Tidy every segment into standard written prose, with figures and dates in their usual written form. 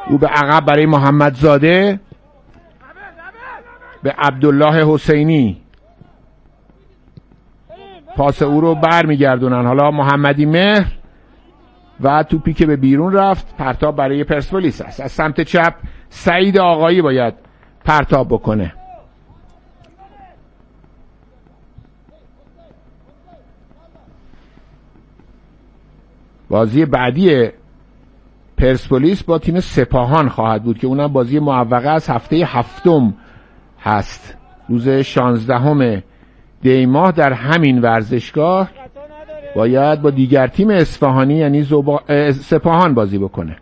او به عقب برای محمدزاده، به عبدالله حسینی، پاس او رو برمیگردونن. حالا محمدی مهر و توپی که به بیرون رفت پرتاب برای پرسپولیس است. از سمت چپ سعید آقایی باید پرتاب بکنه. بازی بعدی پرسپولیس با تیم سپاهان خواهد بود که اونم بازی معوقه از هفته هفتم هست، روز 16 دی ماه در همین ورزشگاه باید با دیگر تیم اصفهانی یعنی سپاهان بازی بکنه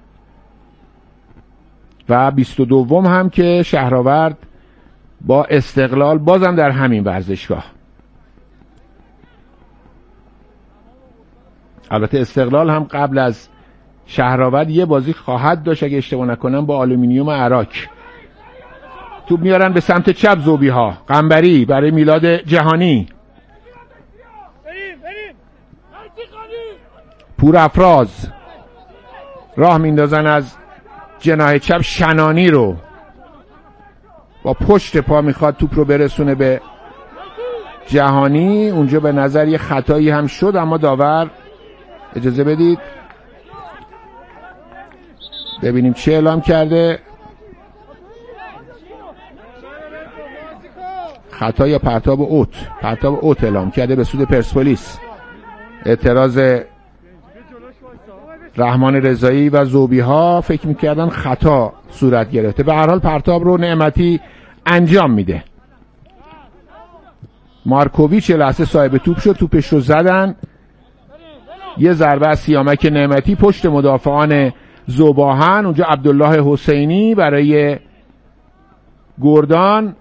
و 22 هم که شهرآورد با استقلال بازم در همین ورزشگاه. البته استقلال هم قبل از شهرآورد یه بازی خواهد داشت اگه اشتباه نکنم با آلومینیوم عراق. توپ میارن به سمت چپ زوبی ها، قنبری برای میلاد جهانی، پور افراز راه میندازن از جناح چپ، شنانی رو با پشت پا میخواد توپ رو برسونه به جهانی. اونجا به نظر یه خطایی هم شد اما داور اجازه بدید ببینیم چه اعلام کرده، خطا یا پرتاب اوت اعلام کرده به سود پرسپولیس. اعتراض رحمان رضایی و زوبی ها فکر میکردن خطا صورت گرفته. به هر حال پرتاب رو نعمتی انجام میده. مارکوویچ لحظه صاحب توپ شد، توپش رو زدن. یه ضربه از سیامک نعمتی پشت مدافعان زوباهن، اونجا عبدالله حسینی برای گردان،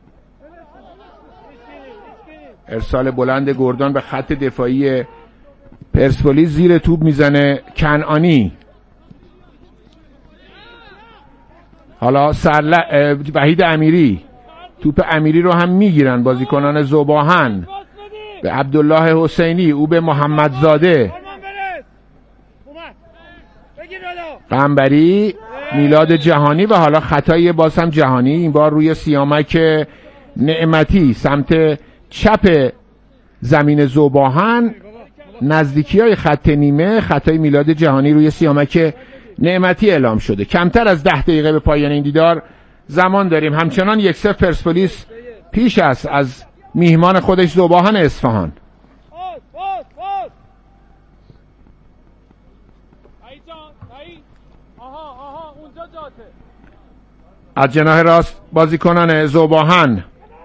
ارسال بلند گردان به خط دفاعی پرسپولیس، زیر توپ میزنه کنعانی. حالا وحید امیری، توپ امیری رو هم میگیرن بازیکنان زوباهن، به عبدالله حسینی، او به محمدزاده، قنبری، میلاد جهانی و حالا خطای باز هم جهانی، این بار روی سیامک نعمتی سمت چپ زمین زوباهن، نزدیکی های خط نیمه. خطای میلاد جهانی روی سیامک نعمتی اعلام شده. کمتر از 10 دقیقه به پایان این دیدار زمان داریم. همچنان 1-0 پرسپولیس پیش است از میهمان خودش زوباهن اصفهان. از جناح راست بازیکنان زوباهن،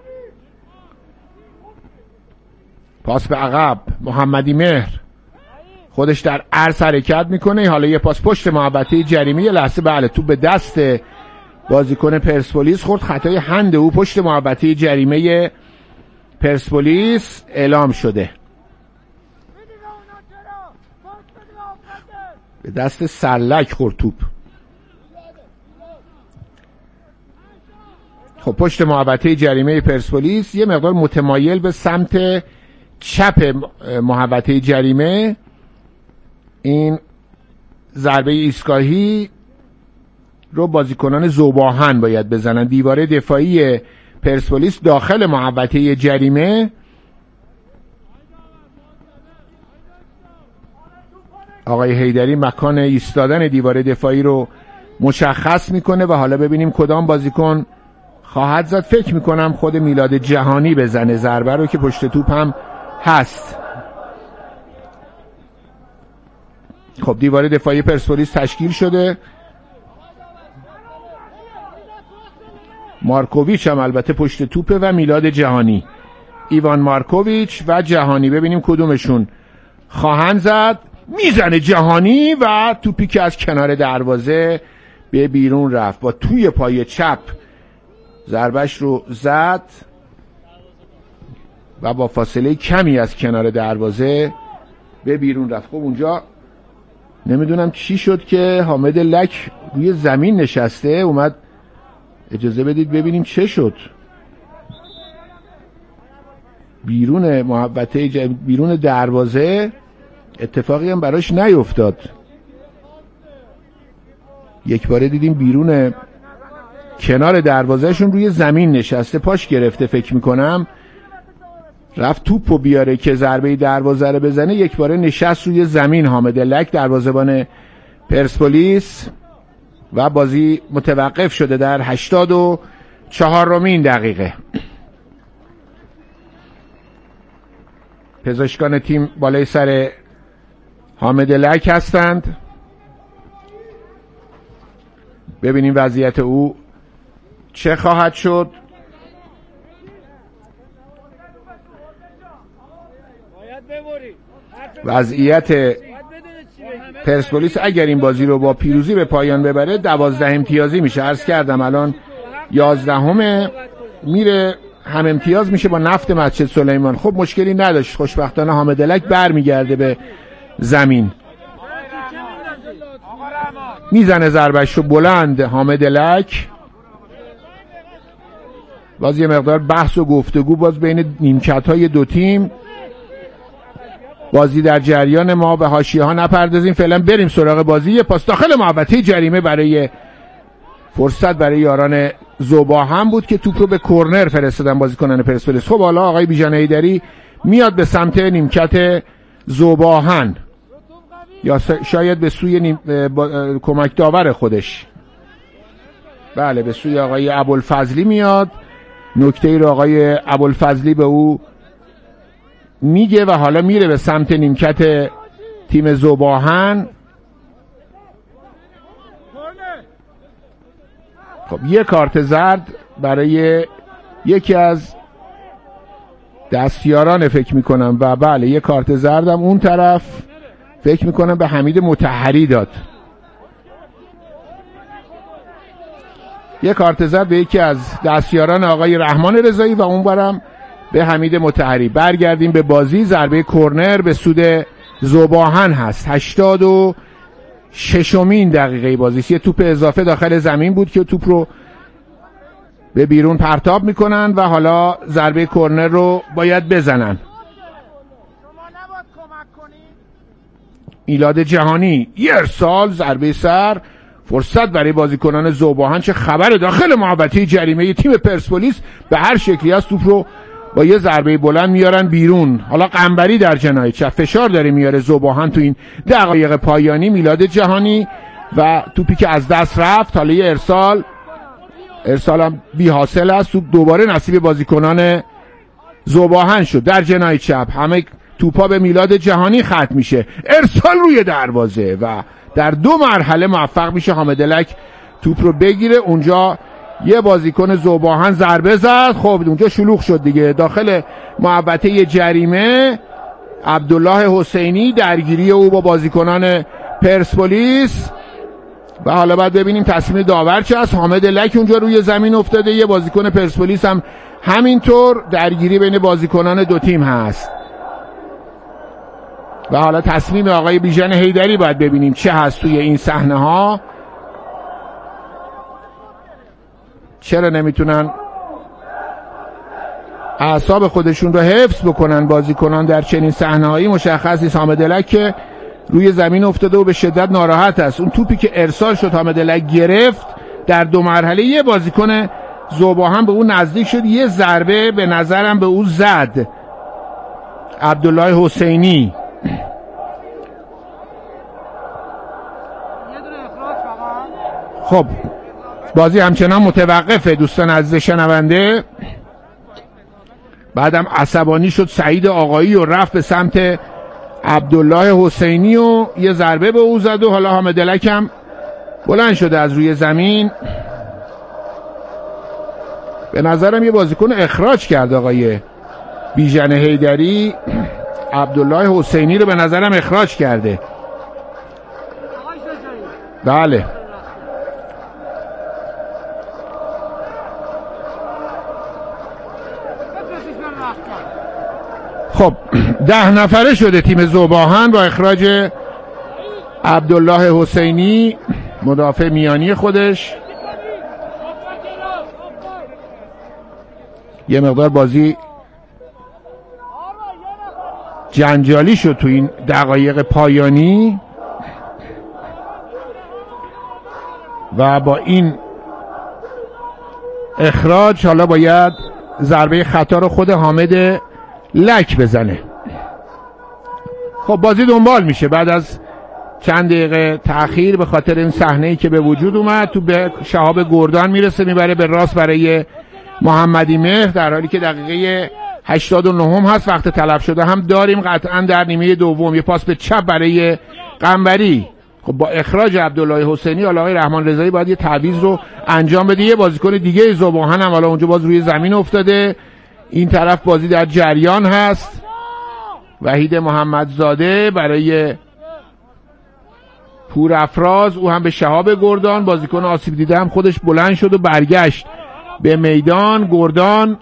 پاس به عقب، محمدی مهر خودش در عرض حرکت میکنه. حالا یه پاس پشت محوطه جریمه، یه لحظه بله توپ به دست بازیکن پرسپولیس خورد، خطای هند او پشت محوطه جریمه پرسپولیس اعلام شده. به دست سرلک خورد توپ. خب پشت محوطه جریمه پرسپولیس یه مقدار متمایل به سمت چپ محوطه جریمه. این ضربه ایستگاهی رو بازیکنان زوباهن باید بزنن. دیواره دفاعی پرسپولیس داخل محوطه جریمه. آقای حیدری مکان ایستادن دیواره دفاعی رو مشخص میکنه و حالا ببینیم کدام بازیکن خواهد زد. فکر میکنم خود میلاد جهانی بزنه ضربه رو که پشت توپ هم هست. خب دیواره دفاعی پرسپولیس تشکیل شده. مارکوویچ هم البته پشت توپه و میلاد جهانی، ایوان مارکوویچ و جهانی. ببینیم کدومشون خواهند زد. میزنه جهانی و توپی که از کنار دروازه به بیرون رفت، با توی پای چپ ضربش رو زد و با فاصله کمی از کنار دروازه به بیرون رفت. خب اونجا نمیدونم چی شد که حامد لک روی زمین نشسته اومد. اجازه بدید ببینیم چه شد. بیرون محوطه بیرون دروازه اتفاقی هم براش نیفتاد. یک باره دیدیم بیرون کنار دروازهشون روی زمین نشسته، پاش گرفته فکر میکنم، رفت توپو بیاره که ضربه دروازه رو بزنه، یک باره نشست روی زمین حامد لک دروازه‌بان پرسپولیس و بازی متوقف شده در 84مین دقیقه. پزشکان تیم بالای سر حامد لک هستند. ببینیم وضعیت او چه خواهد شد. وضعیت پرسپولیس اگر این بازی رو با پیروزی به پایان ببره 12 امتیازی میشه. عرض کردم الان 11 میره، هم امتیاز میشه با نفت مسجد سلیمان. خب مشکلی نداشت، خوشبختانه حامد لک برمیگرده به زمین، میزنه ضربهش رو بلند حامد لک. باز یه مقدار بحث و گفتگو باز بین نیمکت‌های دو تیم. بازی در جریان، ما به حاشیه ها نپردازیم، فعلا بریم سراغ بازی. یه پاس داخل محوطه جریمه برای فرصت برای یاران ذوباهن بود که توپ رو به کرنر فرستادن بازیکنان پرسپولیس. خب حالا آقای بیژن حیدری میاد به سمت نیمکت ذوباهن، یا شاید به سوی کمک داور خودش، بله به سوی آقای ابوالفضلی میاد. نکته ای رو آقای ابوالفضلی به او میگه و حالا میره به سمت نیمکت تیم ذوباهن. خب یه کارت زرد برای یکی از دستیاران فکر میکنم، و بله یه کارت زردم اون طرف فکر میکنم به حمید مطهری داد. یه کارت زرد به یکی از دستیاران آقای رحمان رضایی و اون برم به حمید مطهری. برگردیم به بازی. ضربه کرنر به سود ذوباهن هست. 86مین دقیقه بازی. یه توپ اضافه داخل زمین بود که توپ رو به بیرون پرتاب میکنن و حالا ضربه کرنر رو باید بزنن. میلاد جهانی یه ارسال، ضربه سر، فرصت برای بازیکنان ذوباهن. چه خبر داخل محوطه جریمه تیم پرسپولیس. به هر شکلی از توپ رو با یه ضربه بلند میارن بیرون. حالا قنبری در جناح چپ فشار داره میاره ذوباهن تو این دقایق پایانی. میلاد جهانی و توپی که از دست رفت. حالا یه ارسالم بی حاصل است. توپ دوباره نصیب بازیکنان ذوباهن شد در جناح چپ. همه توپا به میلاد جهانی ختم میشه. ارسال روی دروازه و در 2 مرحله موفق میشه حامد لک توپ رو بگیره. اونجا یه بازیکن ذوباهن ضربه زد. خب اونجا شلوغ شد دیگه. داخل محوطه جریمه عبدالله حسینی، درگیری او با بازیکنان پرسپولیس و حالا باید ببینیم تصمیم داور چه است. حامد لک اونجا روی زمین افتاده، یه بازیکن پرسپولیس هم همینطور. درگیری بین بازیکنان دو تیم هست و حالا تصمیم آقای بیژن حیدری باید ببینیم چه هست توی این صحنه ها. چرا نمیتونن اعصاب خودشون رو حفظ بکنن بازیکنان در چنین صحنه‌هایی؟ مشخص نیست. حامد لک که روی زمین افتاده و به شدت ناراحت است. اون توپی که ارسال شد حامد لک گرفت در 2 مرحله. یه بازیکن ذوباهن به اون نزدیک شد، یه ضربه به نظرم به اون زد عبدالله حسینی. خب بازی همچنان متوقفه دوستان عزیز شنونده. بعدم عصبانی شد سعید آقایی و رفت به سمت عبدالله حسینی و یه ضربه به او زد و حالا حامد لک هم بلند شده از روی زمین. به نظرم یه بازیکن اخراج کرد آقای بیژن حیدری. عبدالله حسینی رو به نظرم اخراج کرده. بله خب 10 نفره شده تیم ذوباهن با اخراج عبدالله حسینی مدافع میانی خودش. یه مقدار بازی جنجالی شد تو این دقایق پایانی. و با این اخراج حالا باید ضربه خطا رو خود حامد لک بزنه. خب بازی دنبال میشه بعد از چند دقیقه تأخیر به خاطر این صحنه‌ای که به وجود اومد. تو به شهاب گردان میرسه، میبره به راست برای محمدی مهر، در حالی که دقیقه 89 هم هست، وقت تلف شده هم داریم قطعا در نیمه دوم. یه پاس به چپ برای قنبری. خب با اخراج عبدالله حسینی حالا آقای رحمان رضایی باید یه تعویض رو انجام بده. یه بازیکن دیگه ذوباهن هم حالا اونجا باز روی زمین افتاده. این طرف بازی در جریان هست. وحید محمدزاده برای پور افراز، او هم به شهاب گردان، بازیکن آسیب دیده هم خودش بلند شد و برگشت به میدان. گردان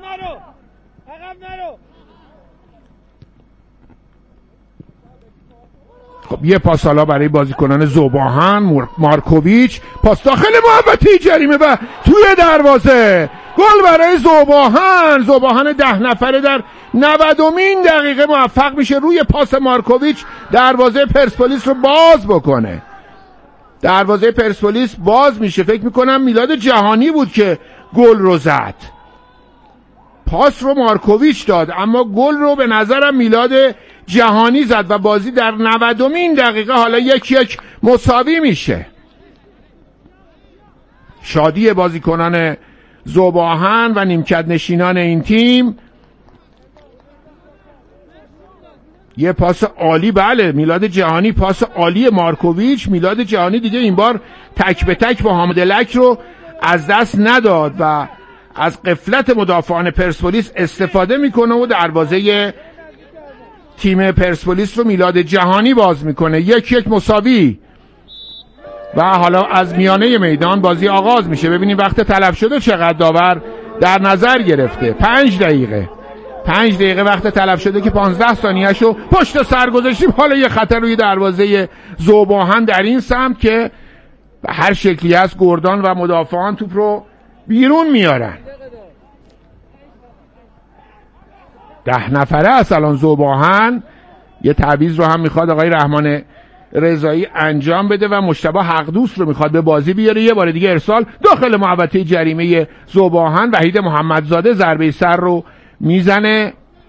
خب یه پاس حالا برای بازیکنان ذوباهن، مارکوویچ، پاس داخل محوطه جریمه و توی دروازه، گل برای ذوباهن 10 نفره در 90مین دقیقه موفق میشه روی پاس مارکوویچ دروازه پرسپولیس رو باز بکنه. دروازه پرسپولیس باز میشه. فکر میکنم میلاد جهانی بود که گل رو زد. پاس رو مارکوویچ داد اما گل رو به نظرم میلاد جهانی زد و بازی در 90مین دقیقه حالا 1-1 مساوی میشه. شادی بازیکنان ذوباهن و نیمکت نشینان این تیم. یه پاس عالی، بله میلاد جهانی، پاس عالی مارکوویچ. میلاد جهانی دیگه این بار تک به تک با حامد لک رو از دست نداد و از غفلت مدافعان پرسپولیس استفاده میکنه و دروازه تیم پرسپولیس رو میلاد جهانی باز میکنه. 1-1 مساوی و حالا از میانه میدان بازی آغاز میشه. ببینیم وقت تلف شده چقدر داور در نظر گرفته. 5 دقیقه وقت تلف شده که 15 ثانیه‌شو پشت سر گذاشتیم. حالا یه خطر روی دروازه ذوباهن در این سمت که به هر شکلی هست گردان و مدافعان توپ رو بیرون میارن. 10 نفره است الان ذوباهن. یه تعویض رو هم میخواد آقای رحمان رضایی انجام بده و مجتبی حقدوست رو میخواد به بازی بیاره. یه بار دیگه ارسال داخل محوطه جریمه ذوباهن. وحید محمدزاده ضربه سر رو میزنه.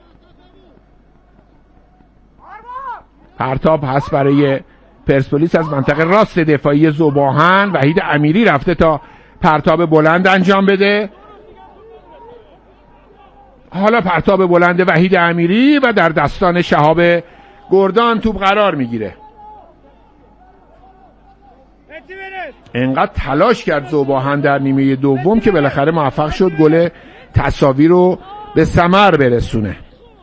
پرتاب هست برای پرسپولیس از منطقه راست دفاعی ذوباهن. وحید امیری رفته تا پرتاب بلند انجام بده. حالا پرتاب بلند وحید امیری و در دستان شهاب گردان توپ قرار میگیره. انقدر تلاش کرد ذوباهن در نیمه دوم که بالاخره موفق شد گل تساوی رو به ثمر برسونه.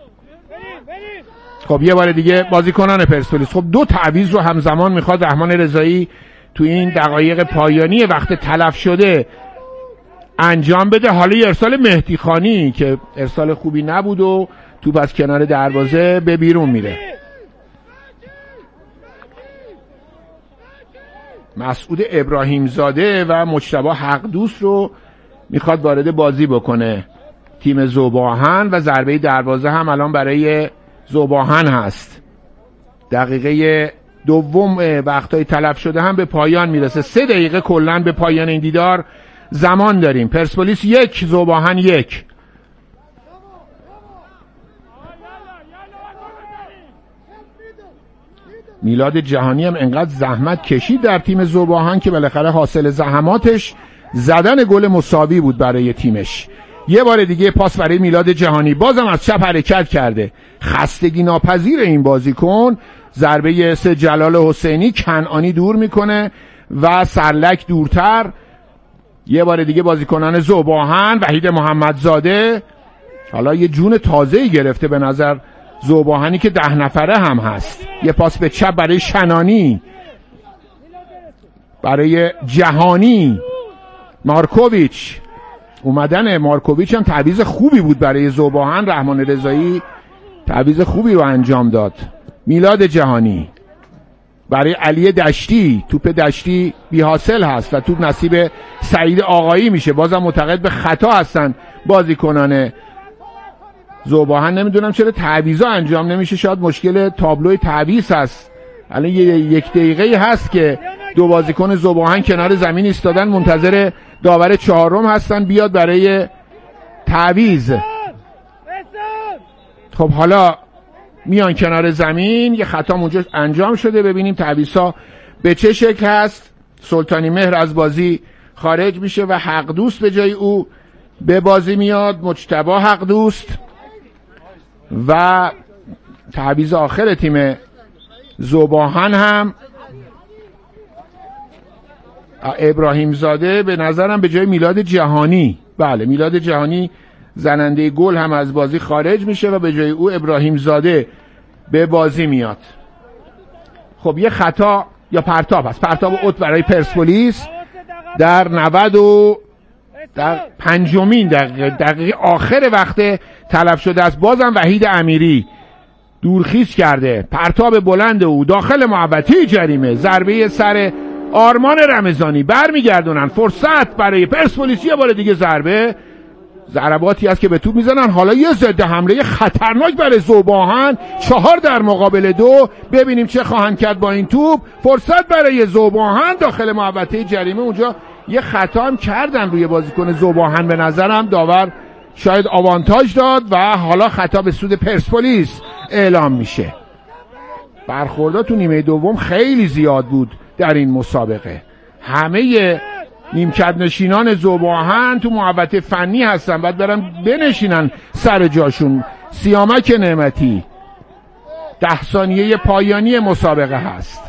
خب یه بار دیگه بازیکنان پرسپولیس خب 2 تعویض رو همزمان میخواد رحمان رضایی تو این دقایق پایانی وقت تلف شده انجام بده. حالا یه ارسال مهدی خانی که ارسال خوبی نبود و توپ از کنار دروازه به بیرون میره. مسعود ابراهیم زاده و مجتبی حقدوست رو میخواد وارد بازی بکنه تیم ذوباهن و ضربه دروازه هم الان برای ذوباهن هست. دقیقه دوم وقتای تلف شده هم به پایان میرسه. 3 دقیقه کلن به پایان این دیدار زمان داریم. پرسپولیس 1 ذوباهن 1. میلاد جهانی هم انقدر زحمت کشید در تیم ذوباهن که بالاخره حاصل زحماتش زدن گل مساوی بود برای تیمش. یه بار دیگه پاس برای میلاد جهانی، بازم از چپ حرکت کرده. خستگی ناپذیر این بازیکن. ضربه سه جلال حسینی کنعانی دور میکنه و سرلک دورتر. یه بار دیگه بازیکنان ذوباهن، وحید محمدزاده حالا یه جون تازه‌ای گرفته به نظر ذوباهنی که 10 نفره هم هست. یه پاس به چپ برای شنانی، برای جهانی. مارکوویچ، اومدن مارکوویچ هم تعویض خوبی بود برای ذوباهن. رحمان رضایی تعویض خوبی رو انجام داد. میلاد جهانی برای علی دشتی، توپ دشتی بی حاصل هست و توپ نصیب سعید آقایی میشه. بازم معتقد به خطا هستن بازیکنان ذوباهن. نمیدونم چرا تعویضا انجام نمیشه، شاید مشکل تابلوی تعویض هست. الان 1 دقیقه هست که دو بازیکن ذوب‌آهن کنار زمین ایستادن منتظر داور چهارم هستن بیاد برای تعویض. خب حالا میان کنار زمین، یه خطا اونجا انجام شده، ببینیم تعویضا به چه شکل هست. سلطانی مهر از بازی خارج میشه و حق دوست به جای او به بازی میاد، مجتبی حق دوست. و تعویض آخر تیم ذوب‌آهن هم ابراهیم زاده به نظرم به جای میلاد جهانی، بله میلاد جهانی زننده گل هم از بازی خارج میشه و به جای او ابراهیم زاده به بازی میاد. خب یه خطا یا پرتاب هست، پرتاب اوت برای پرسپولیس در 90 و در 5 دقیقه آخر وقت تلف شده است. بازم وحید امیری دورخیز کرده، پرتاب بلند او داخل محوطه جریمه، ضربه سر آرمان رمضانی، برمیگردونن فرصت برای پرسپولیس. یه بار دیگه ضرباتی است که به توپ میزنن. حالا یه ضد حمله خطرناک برای ذوب‌آهن، 4 در مقابل 2. ببینیم چه خواهند کرد با این توپ. فرصت برای ذوب‌آهن داخل محوطه جریمه. اونجا یه خطا هم کردن روی بازیکن ذوب‌آهن، به نظرم داور شاید آوانتاژ داد و حالا خطا به سود پرسپولیس اعلام میشه. برخوردات تو نیمه دوم خیلی زیاد بود در این مسابقه. همه نیمکت نشینان ذوب‌آهن تو محوطه فنی هستن، بعد برن بنشینن سر جاشون. سیامک نعمتی 10 ثانیه پایانی مسابقه هست.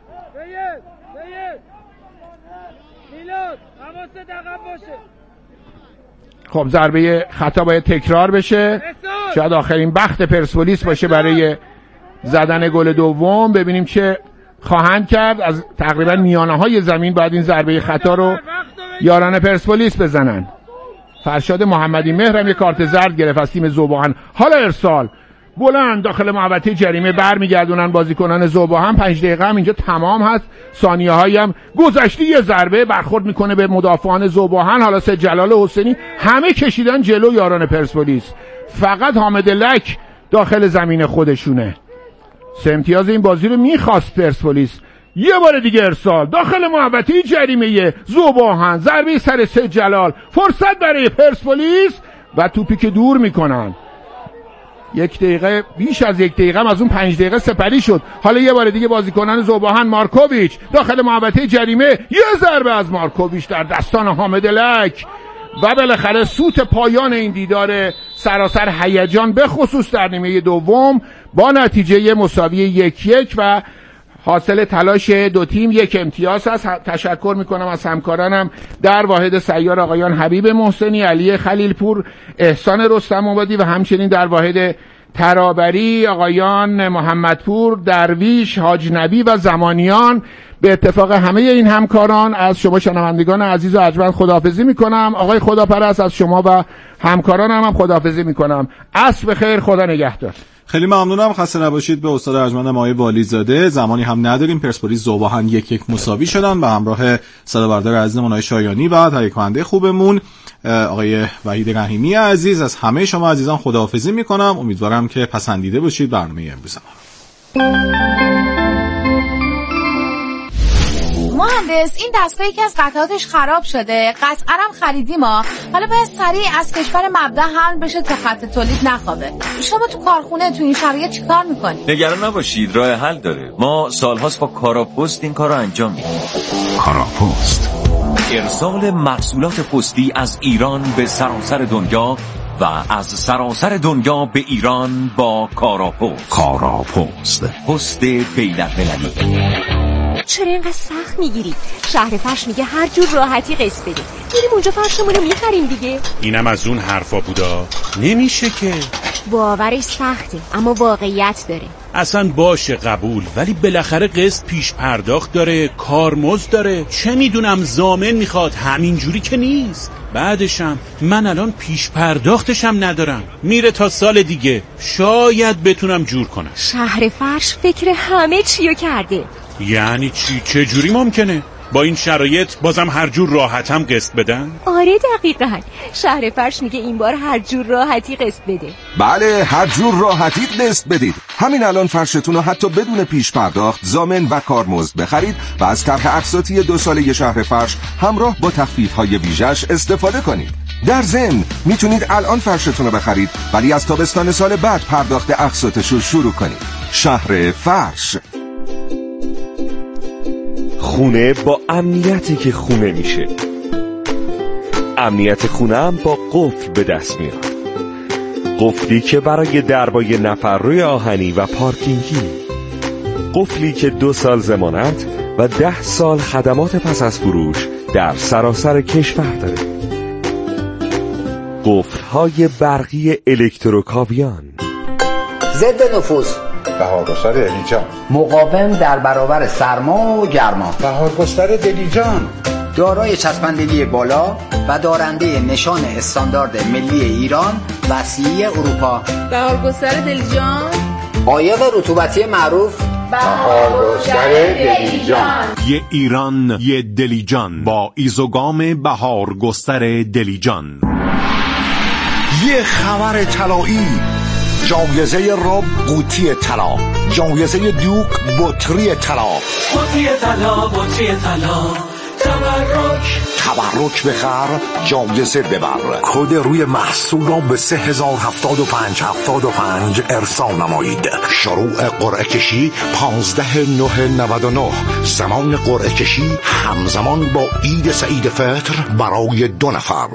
خب ضربه خطا باید تکرار بشه، شاید آخرین بخت پرسپولیس باشه برای زدن گل دوم. ببینیم چه خواهند کرد. از تقریبا میانه های زمین باید این ضربه خطا رو یاران پرسپولیس بزنن. فرشاد محمدی مهر هم یک کارت زرد گرفت از تیم ذوب‌آهن. حالا ارسال بلند داخل محوطه جریمه، برمیگردونن بازیکنان ذوب‌آهن. 5 دقیقه هم اینجا تمام هست، ثانیه هایی هم گذشته. یه ضربه برخورد میکنه به مدافعان ذوب‌آهن. حالا سید جلال حسینی همه کشیدن جلو یاران پرسپولیس، فقط حامد لک داخل زمین خودشونه. 3 امتیاز این بازی رو میخواست پرسپولیس. یه بار دیگه ارسال داخل محوطه جریمه ذوب‌آهن، ضربه سر سید جلال، فرصت برای پرسپولیس و توپی که دور میکنن. 1 دقیقه، بیش از 1 دقیقه هم از اون 5 دقیقه سپری شد. حالا یه بار دیگه بازیکنان ذوب‌آهن، مارکوویچ داخل محوطه جریمه، یه ضربه از مارکوویچ در دستان حامد لک و بالاخره سوت پایان این دیدار سراسر هیجان، به خصوص در نیمه دوم، با نتیجه مساوی 1-1 و حاصل تلاش دو تیم 1 امتیاز است. تشکر میکنم از همکارانم در واحد سیار آقایان حبیب محسنی، علی خلیلپور، احسان رستم آبادی و همچنین در واحد ترابری آقایان محمدپور، درویش، حاج نبی و زمانیان. به اتفاق همه این همکاران از شما شنوندگان عزیز و ارجمند خداحافظی میکنم. آقای خداپرست از شما و همکارانم هم خداحافظی میکنم. عصر بخیر، خدا نگهدار. خیلی ممنونم، خسته نباشید. به استاد ارجمندم آقای والیزاده. زمانی هم نداریم، پرسپولیس ذوب‌آهن 1-1 مساوی شدن. به همراه صدابردار عزیزمون آقای شایانی و تهیه کننده خوبمون آقای وحید رحیمی عزیز، از همه شما عزیزان خداحافظی میکنم. امیدوارم که پسندیده باشید برنامه امروز ما. مهندس، این دستگاه یکی از قطعاتش خراب شده، قطعا هم خریدیم ها. حالا باید سریع از کشور مبدأ حمل بشه تا خط تولید نخوابه. شما تو کارخونه تو این شرایط چیکار میکنی؟ نگران نباشید، راه حل داره. ما سالهاست با کاراپست این کارو انجام میدیم. کاراپست، ارسال محصولات پستی از ایران به سراسر دنیا و از سراسر دنیا به ایران با کاراپست. کاراپست، پست بین‌المللی. چرا اینقدر سخت میگیری؟ شهر فرش میگه هر جور راحتی قسط بده. میریم اونجا فرشمون رو میخریم دیگه. اینم از اون حرفا بودا. نمیشه که. باورش سخته اما واقعیت داره. اصلا باشه قبول، ولی بالاخره قسط پیش پرداخت داره، کارمزد داره. چه میدونم ضامن میخواد، همینجوری که نیست. بعدشم من الان پیش پرداختشم ندارم، میره تا سال دیگه. شاید بتونم جور کنم. شهر فرش فکر همه چیو کرده. یعنی چی؟ چه جوری ممکنه؟ با این شرایط بازم هر جور راحتم قسط بدن؟ آره دقیقاً. شهر فرش میگه این بار هر جور راحتی قسط بده. بله، هر جور راحتی قسط بدید. همین الان فرشتون رو حتی بدون پیش پرداخت، ضامن و کارمزد بخرید و از طرح اقساطی 2 ساله شهر فرش همراه با تخفیف‌های ویژه‌اش استفاده کنید. در ضمن میتونید الان فرشتون رو بخرید ولی از تابستان سال بعد پرداخت اقساطش رو شروع کنید. شهر فرش. خونه با امنیتی که خونه میشه. امنیت خونه هم با قفل به دست میاد. قفلی که برای دربای نفرروی آهنی و پارکینگی، قفلی که 2 سال ضمانت و 10 سال خدمات پس از فروش در سراسر کشور داره. قفل‌های برقی الکتروکاویان، ضد نفوذ، بهارگستر دلیجان، مقاوم در برابر سرما و گرما، بهارگستر دلیجان، دارای چسبندگی بالا و دارنده نشان استاندارد ملی ایران و CE اروپا. بهارگستر دلیجان، عایق رطوبتی معروف بهارگستر دلیجان. یه ایران یه دلیجان با ایزوگام بهارگستر دلیجان. یه خبر طلایی، جایزه رب قوطی طلا، جایزه دوک بطری طلا، قوطی طلا، بطری طلا، تبرک بخر، جایزه ببر. کد روی محصول را به 3075 ارسال نمایید. شروع قرعه کشی 15/9/99. زمان قرعه کشی همزمان با عید سعید فطر برای 2 نفر.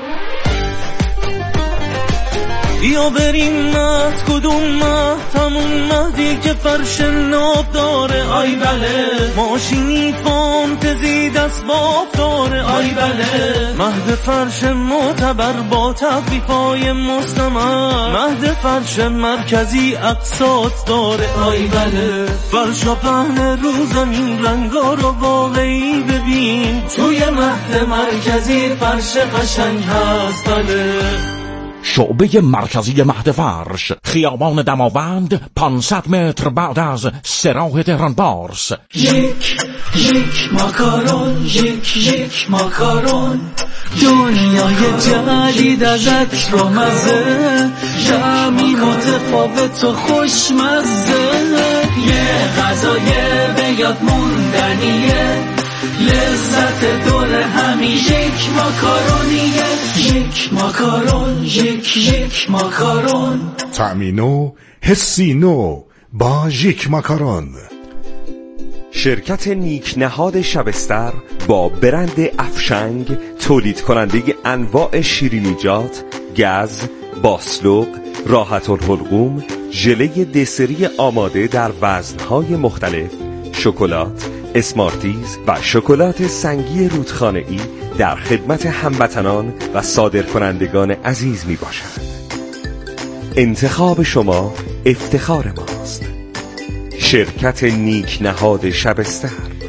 بیا بریم مهد، کدوم مهد؟ همون مهدی که فرش ناب داره. آی بله، ماشینی فانتزی دست باب داره. آی بله، مهد فرش معتبر با تخفیفای مستمر. مهد فرش مرکزی اقساط داره. آی بله، فرش و پهن رو زمین، رنگا رو واقعی ببین. توی مهد مرکزی فرش قشنگ هست. بله، شعبه مرکزی مهد فرش، خیابان دماوند، 500 متر بعد از سراح تهران پارس. یک ماکارون، یک ماکارون، دنیای جدید ازت رو مزه، جمعی متفاوت و خوشمزه. یه غذای به یاد موندنیه، لذت دور همی. یک ماکارونیه، یک ماکارون، یک ماکارون. طعمی نو، حسی نو با یک ماکارون. شرکت نیک نهاد شبستر با برند افشنگ، تولید کننده انواع شیرینیجات، گز، باسلوق، راحت الحلقوم، ژله دسری آماده در وزنهای مختلف، شکلات، اسمارتیز و شکلات سنگی رودخانه‌ای در خدمت هموطنان و صادرکنندگان عزیز می باشد. انتخاب شما افتخار ماست. شرکت نیک نهاد شبستر.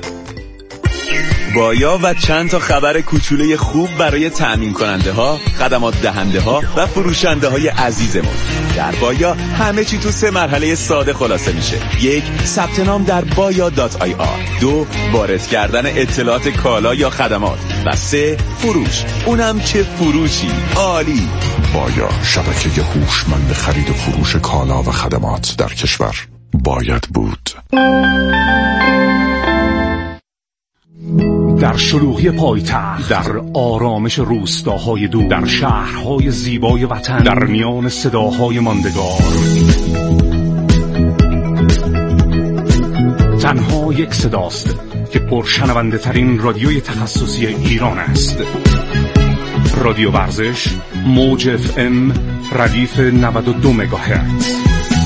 بایا و چند تا خبر کوچوله خوب برای تأمین کننده ها، خدمات دهنده ها و فروشنده های عزیزمون. در بایا همه چی تو 3 مرحله ساده خلاصه میشه. 1. ثبت نام در baya.ir. 2. وارد کردن اطلاعات کالا یا خدمات. و 3. فروش. اونم چه فروشی عالی. بایا، شبکه هوشمند خرید و فروش کالا و خدمات در کشور. باید بود. در شلوغی پایتخت، در آرامش روستاهای دور، در شهرهای زیبای وطن، در میان صداهای ماندگار، تنها یک صداست که پرشنونده ترین رادیوی تخصصی ایران است. رادیو ورزش، موج FM، ردیف 92 مگاهرتز.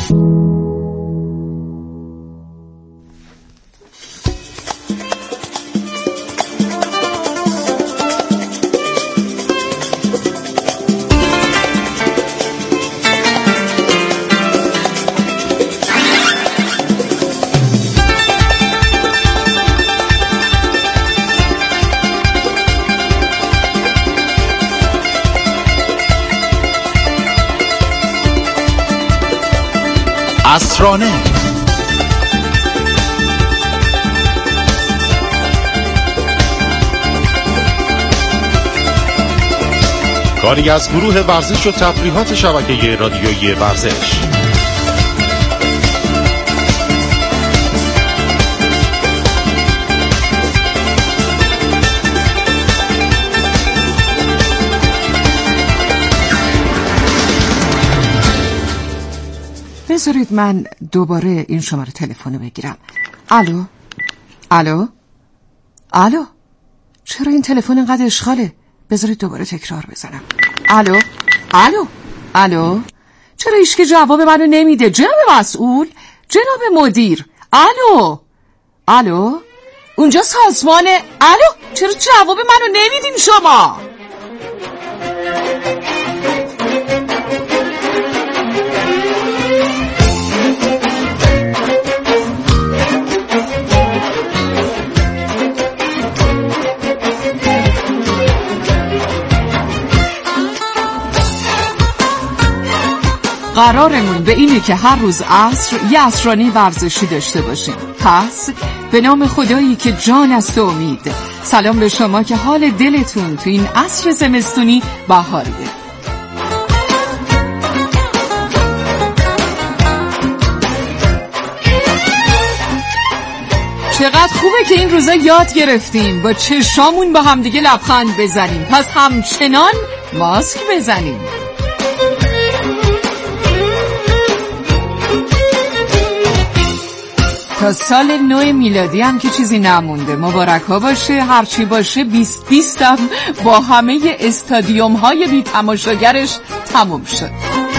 اسرانه کاری از گروه ورزش و تفریحات شبکه رادیویی ورزش. بذارید من دوباره این شماره تلفن بگیرم. الو؟ الو؟ الو؟ چرا این تلفن اینقدر اشغاله؟ بذارید دوباره تکرار بزنم. الو؟ الو؟ الو؟ چرا هیچکی جواب منو نمیده؟ جناب مسئول؟ جناب مدیر؟ الو؟ الو؟ اونجا سازمانه؟ الو؟ چرا جواب منو نمیدین شما؟ قرارمون به اینه که هر روز عصر یه عصرانی ورزشی داشته باشیم. پس به نام خدایی که جان است و امید، سلام به شما که حال دلتون تو این عصر زمستونی بهاریه. چقدر خوبه که این روزا یاد گرفتیم با چشامون با همدیگه لبخند بزنیم، پس همچنان ماسک بزنیم. تا سال 9 میلادی هم که چیزی نمونده. مبارک ها باشه، هرچی باشه 2020 هم با همه استادیوم های بی تماشاگرش تموم شد.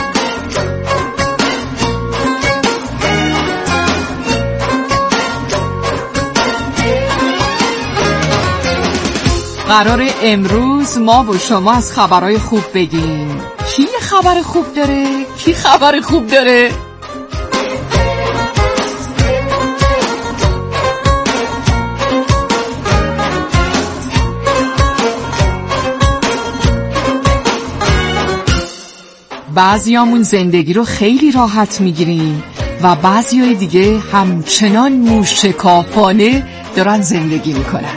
قرار امروز ما و شما از خبرهای خوب بگیم. کی خبر خوب داره؟ کی خبر خوب داره؟ بعضیامون زندگی رو خیلی راحت میگیریم و بعضیای دیگه همچنان موشکافانه دارن زندگی میکنن.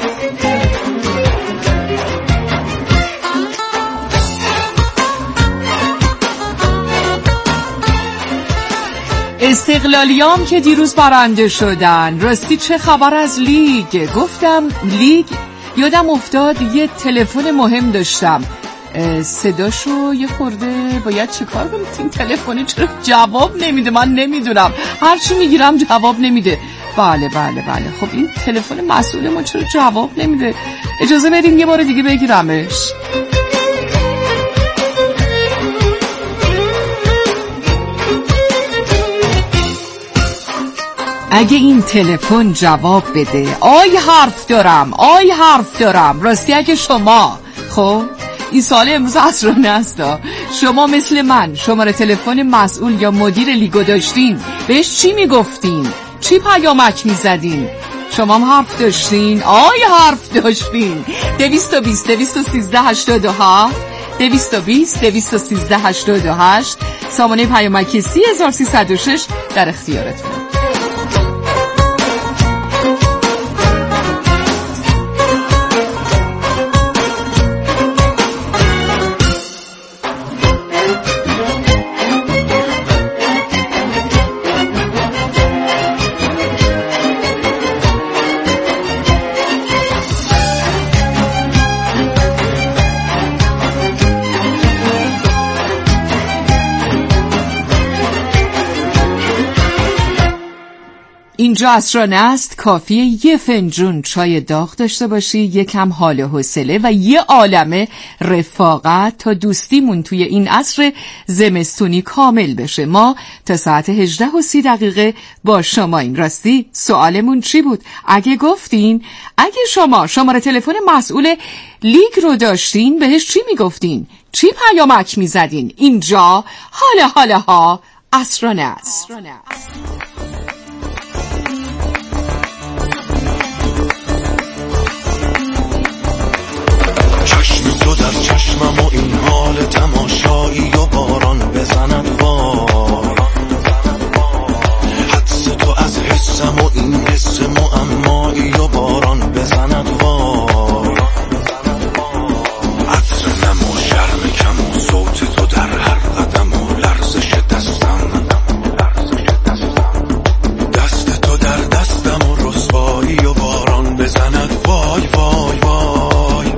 استقلالیام که دیروز برنده شدن. راستی چه خبر از لیگ؟ گفتم لیگ، یادم افتاد یه تلفن مهم داشتم، صداشو یه خورده باید چیکار کنم؟ این تلفنی چرا جواب نمیده؟ من نمیدونم، هرچی میگیرم جواب نمیده. بله خب این تلفن مسئول ما چرا جواب نمیده؟ اجازه بدین یه بار دیگه بگیرمش. اگه این تلفن جواب بده آی حرف دارم. راستی اگه شما، خب این سال امروز عصرانه است، شما مثل من شماره تلفن مسئول یا مدیر لیگو داشتین، بهش چی میگفتین؟ چی پیامک میزدین؟ شما هم حرف داشتین؟ حرف داشتین. 220 213 87 220 213 88 سامانه پیامکی 30306 در اختیارتون. اینجا عصرانه است. کافیه یه فنجون چای داغ داشته باشی، یکم حال و حوصله و یه عالمه رفاقت تا دوستیمون توی این عصر زمستونی کامل بشه. ما تا ساعت 18:30 با شما. این راستی سوالمون چی بود؟ اگه گفتین، اگه شما شماره تلفن مسئول لیگ رو داشتین، بهش چی میگفتین؟ چی پیامک میزدین؟ اینجا حالا عصرانه است.